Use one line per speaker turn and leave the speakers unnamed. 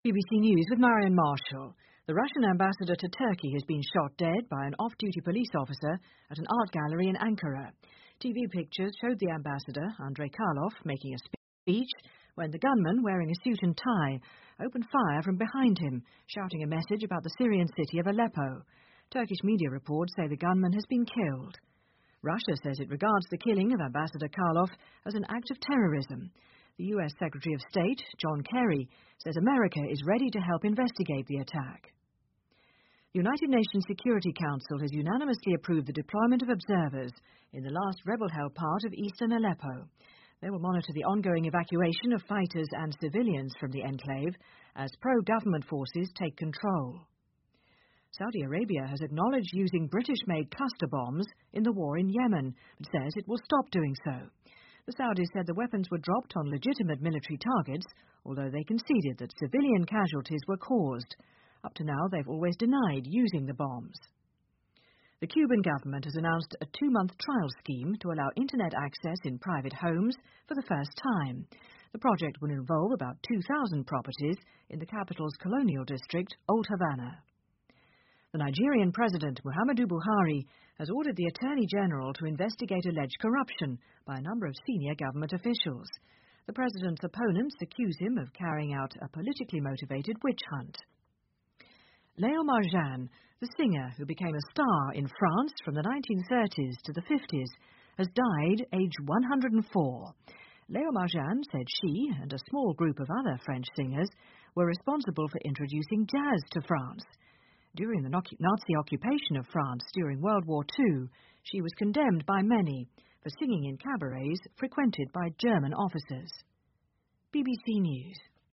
BBC News with Marion Marshall. The Russian ambassador to Turkey has been shot dead by an off-duty police officer at an art gallery in Ankara. TV pictures showed the ambassador, Andrei Karlov, making a speech when the gunman, wearing a suit and tie, opened fire from behind him, shouting a message about the Syrian city of Aleppo. Turkish media reports say the gunman has been killed. Russia says it regards the killing of Ambassador Karlov as an act of terrorism. The U.S. Secretary of State, John Kerry, says America is ready to help investigate the attack. The United Nations Security Council has unanimously approved the deployment of observers in the last rebel-held part of eastern Aleppo. They will monitor the ongoing evacuation of fighters and civilians from the enclave as pro-government forces take control. Saudi Arabia has acknowledged using British-made cluster bombs in the war in Yemen, but says it will stop doing so. The Saudis said the weapons were dropped on legitimate military targets, although they conceded that civilian casualties were caused. Up to now, they've always denied using the bombs. The Cuban government has announced a 2-month trial scheme to allow internet access in private homes for the first time. The project will involve about 2,000 properties in the capital's colonial district, Old Havana. The Nigerian president, Muhammadu Buhari, has ordered the Attorney General to investigate alleged corruption by a number of senior government officials. The president's opponents accuse him of carrying out a politically motivated witch hunt. Léo Marjan, the singer who became a star in France from the 1930s to the 50s, has died aged 104. Léo Marjan said she and a small group of other French singers were responsible for introducing jazz to France. During the Nazi occupation of France during World War II, she was condemned by many for singing in cabarets frequented by German officers. BBC News.